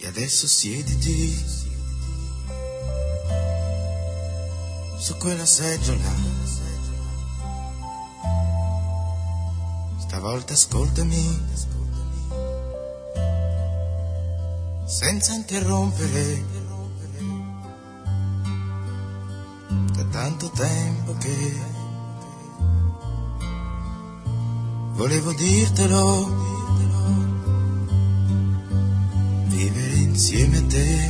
E adesso siediti su quella seggiola, stavolta ascoltami senza interrompere, da tanto tempo che volevo dirtelo, vivere insieme a te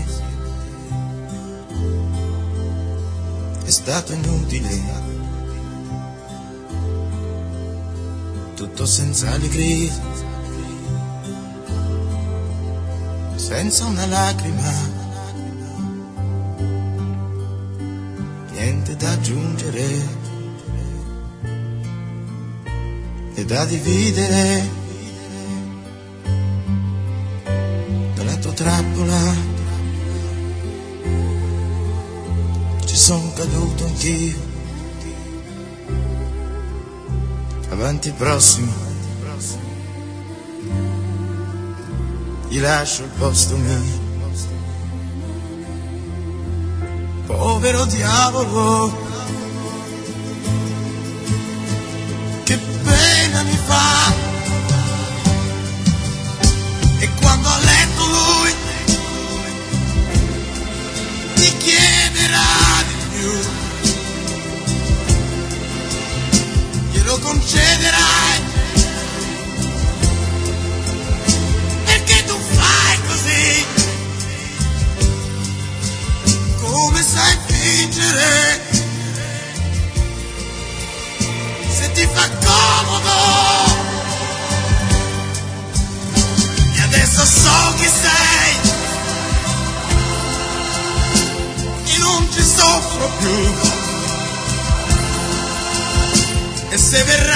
è stato inutile, tutto senza allegria, senza una lacrima, niente da aggiungere e da dividere. Dalla tua trappola ci son caduto anch'io, avanti prossimo, gli lascio il posto mio. Povero diavolo, che pena mi fa, e quando a letto lui ti chiederà di più, glielo concederai, perché tu fai così, come sai fingere, se ti fa comodo. E adesso so chi sei e non ci soffro più, e se verrà